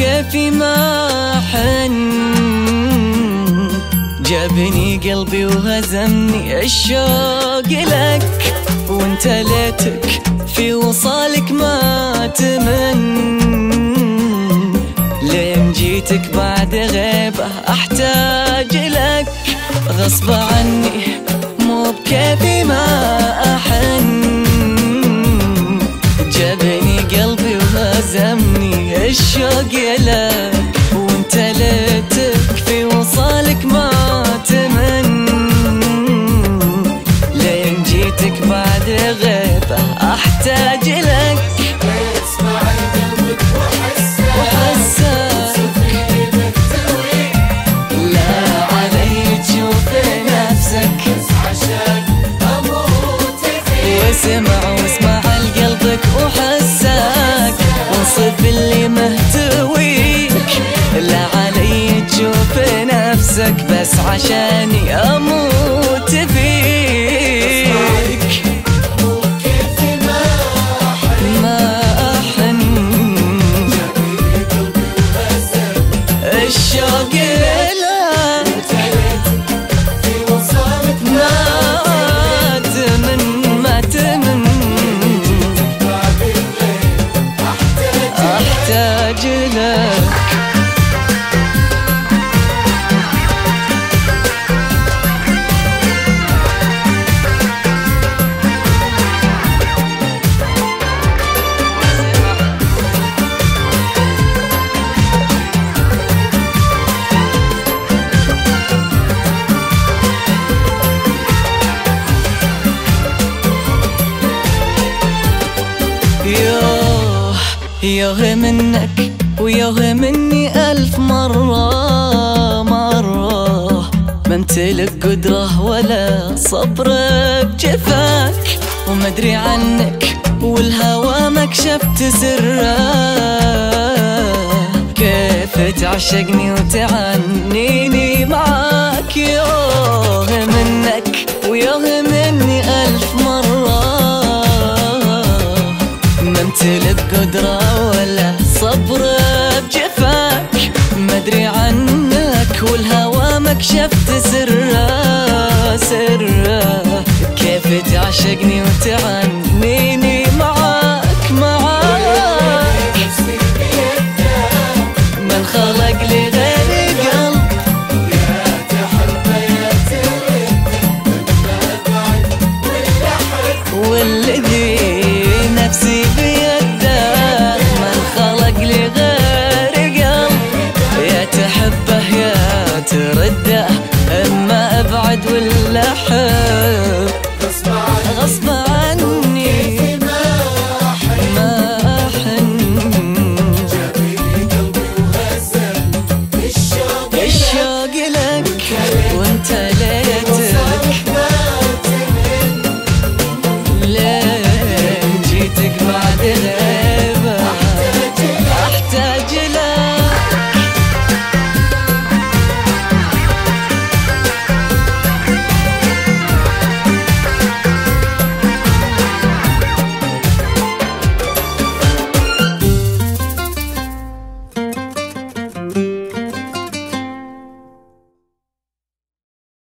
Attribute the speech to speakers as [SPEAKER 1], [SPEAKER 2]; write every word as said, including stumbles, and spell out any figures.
[SPEAKER 1] بكيفي ما حن، جابني قلبي وهزمني الشوق لك، وانت ليتك في وصالك ما تمن، لين جيتك بعد غيبة احتاج لك، غصب عني مو بكيفي ما احن، جابني قلبي وهزمني الشوق لك، وانت ليتك في وصالك ما تمن، لين جيتك بعد غيبة احتاج لك،
[SPEAKER 2] اسمع قلبك وحسك
[SPEAKER 1] وحسك لا علي تشوف نفسك،
[SPEAKER 2] عشان اموت فيك.
[SPEAKER 1] واسمع واسمع لقلبك وحسك، وانصف اللي مهتويك، لا علي تشوف نفسك بس عشاني اموت فيك.
[SPEAKER 2] وكيفي ما أحن،
[SPEAKER 1] ما احن
[SPEAKER 2] جابني قلبي وهزك،
[SPEAKER 1] الشوق له
[SPEAKER 2] وانت ليتك في وصالك
[SPEAKER 1] ما
[SPEAKER 2] ما
[SPEAKER 1] تمن ما تمن،
[SPEAKER 2] بعد الليل احتاج
[SPEAKER 1] احتاج لك. يوه يوه منك ويوه مني ألف مرة مرة، ما امتلك قدرة ولا صبر بجفاك، وما ادري عنك والهوى ما كشفت سره، كيف تعشقني وتعنيني معاك، يوه منك ويوه مني ألف مرة، ما امتلك قدرة ولا صبر بجفاك، ما ادري عنك والهوى ما كشفت سره سره، كيف تعشقني وتعني